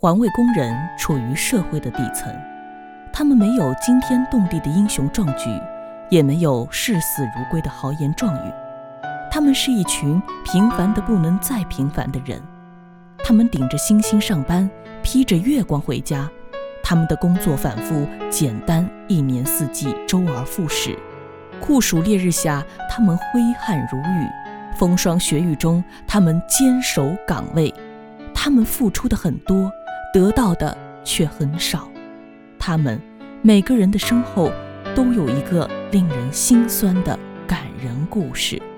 环卫工人处于社会的底层，他们没有惊天动地的英雄壮举，也没有视死如归的豪言壮语。他们是一群平凡的不能再平凡的人，他们顶着星星上班，披着月光回家。他们的工作反复简单，一年四季周而复始。酷暑烈日下，他们挥汗如雨；风霜雪雨中，他们坚守岗位。他们付出的很多，得到的却很少。他们每个人的身后都有一个令人心酸的感人故事。